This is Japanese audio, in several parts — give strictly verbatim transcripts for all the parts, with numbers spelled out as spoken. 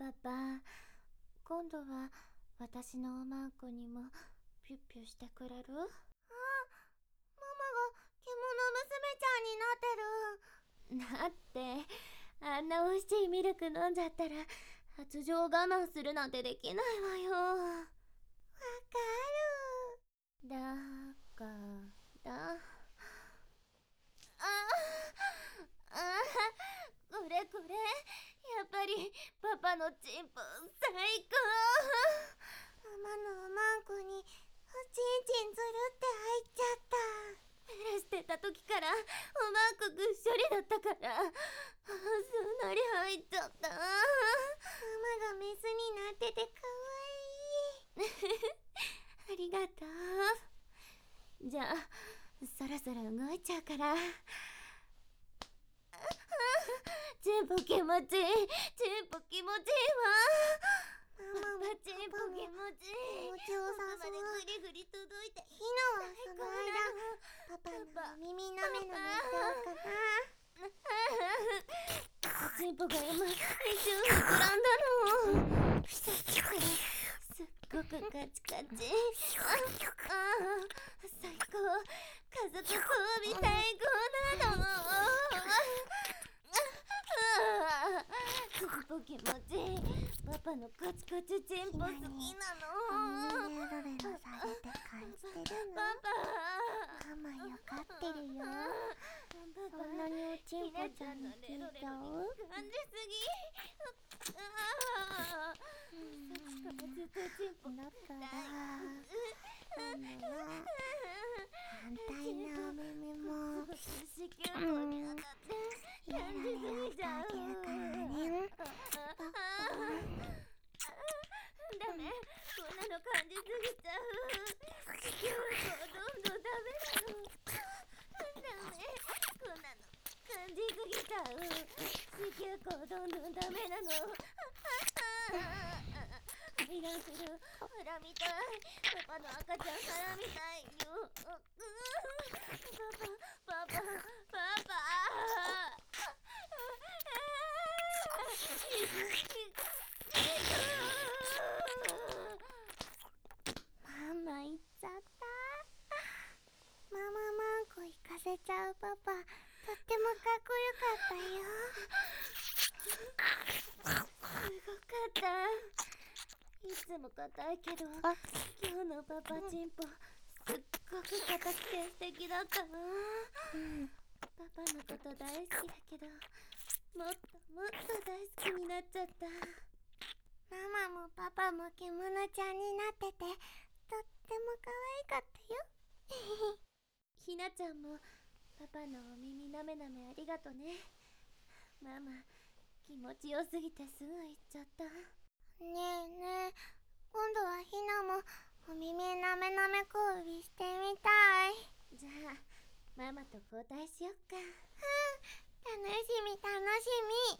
パパ、今度は私のおまんこにもピュッピュしてくれる？あ、ママが獣娘ちゃんになってる。だってあんな美味しいミルク飲んじゃったら発情を我慢するなんてできないわよ。わかる。だからああ、これこれ、やっぱりパパのチンポ最高。ママのおまんこにおちんちんずるって入っちゃった。ペレしてた時からおまんこぐっしょりだったから、すんなり入っちゃった。ママがメスになっててかわいい。ありがとう。じゃあそろそろ動いちゃうから。チンポ気持ちいい、チンポ気持ちいいわ。ママチンポ気持ちいい。気持ちよさそう。奥までグリグリ届いて。ひなはその間パパの耳なめなめしちゃおうかな。チンポが今一瞬膨らんだの。すっごくカチカチ。ああ、最高。家族交尾最高なの。チンポ気持ちいい。パパのカチカチチンポ好きなの。お耳ねロレロされて感じてるの？パパママよかってるよ。そんなにおちんぽちゃんに聞いちゃう？感じすぎ。ああ、さっきからずっとチンポだから今度は反対のお耳も子宮口に当たって感じすぎちゃう。ダメ、こんなの感じすぎちゃう。子宮口どんどんダメなの。ダメ、こんなの感じすぎちゃう。子宮口どんどんダメなの。排卵する。腹みたい。パパの赤ちゃん腹みたいよ。パパ、パパ、パパ。ママ行っちゃった。マママンコ行かせちゃうパパ、とってもかっこよかったよ。すごかった。いつも硬いけど、今日のパパチンポすっごく硬くて素敵だったわ。うん、パパのこと大好きだけど、もっともっと大好きになっちゃった。ママもパパも獣ちゃんになってて、とっても可愛かったよ。ひなちゃんもパパのお耳なめなめありがとね。ママ気持ちよすぎてすぐ行っちゃった。ねえねえ、今度はひなもお耳なめなめ交尾してみたい。じゃあママと交代しよっか。うん、楽しみ楽しみ。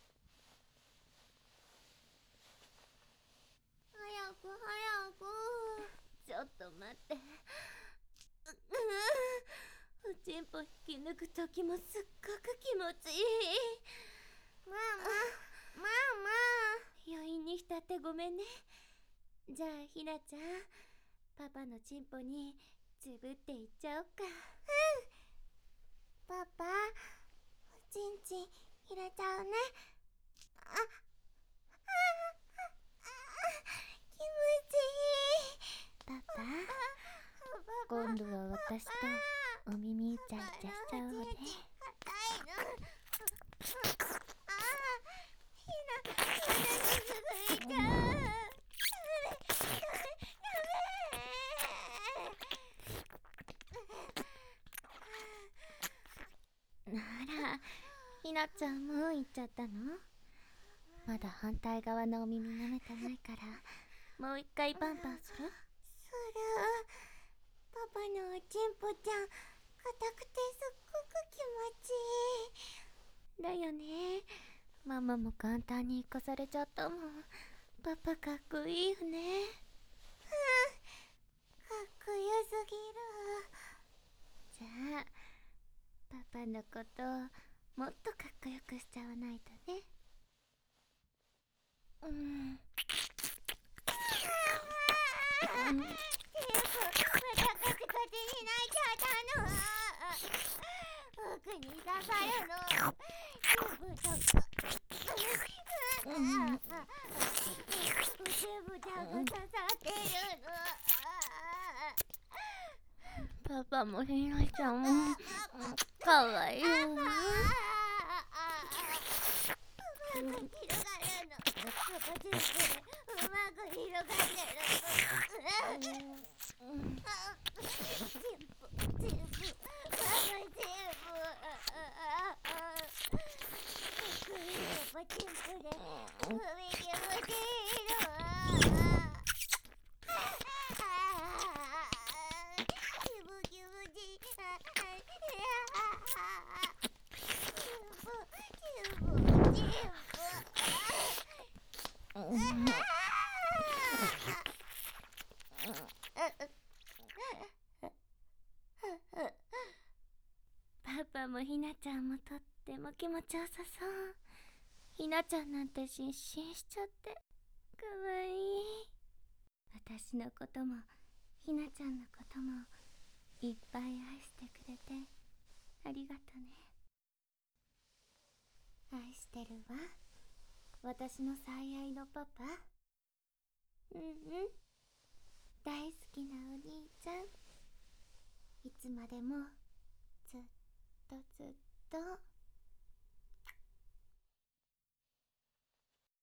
早く早く。ちょっと待って。おちんぽ引き抜くときもすっごく気持ちいい。ママ、ママ。余韻に浸ってごめんね。じゃあひなちゃん、パパのちんぽにつぶっていっちゃおうか。うん。パパ、おちんちん入れちゃうね。あ、あ、あ、気持ちいい。パパ、今度は私とお耳イチャイチャしちゃおうね。ああ、ひな、ひなに続いちゃう。あら、ひなちゃんもう行っちゃったの？まだ反対側のお耳舐めてないから、もう一回パンパンする？する。パパのおちんぽちゃん、硬くてすっごく気持ちいい。だよね。ママも簡単に生かされちゃったもん。パパかっこいいよね。うん、かっこよすぎる。じゃあパパのこともっとかっこよくしちゃわないとね。 うん。奥に刺さるの。チューブちゃんが刺さってるの。パパもひなちゃんもかわいいよ。うまく広がるの。パパチューブでうまく広がってるの。チンポチンポパパチンポ。パパチンポで上に落ちる。パパもひなちゃんもとっても気持ちよさそう。ひなちゃんなんて失神しちゃってかわいい。私のこともひなちゃんのこともいっぱい愛してくれてありがとね。愛してるわ、私の最愛のパパ。うんうん、大好きなお兄ちゃん。いつまでもずっとずっと